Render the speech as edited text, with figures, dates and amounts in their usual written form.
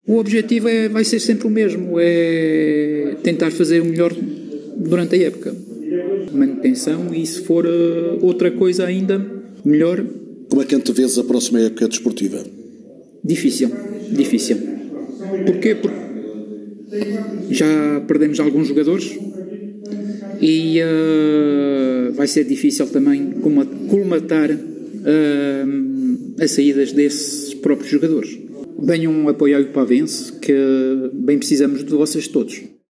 O objetivo vai ser sempre o mesmo, é tentar fazer o melhor durante a época. Manutenção e, se for outra coisa ainda, melhor. Como é que antevês a próxima época desportiva? Difícil. Porquê? Porque já perdemos alguns jogadores e vai ser difícil também colmatar as saídas desses próprios jogadores. Venham apoiar o Pavense, que bem precisamos de vocês todos.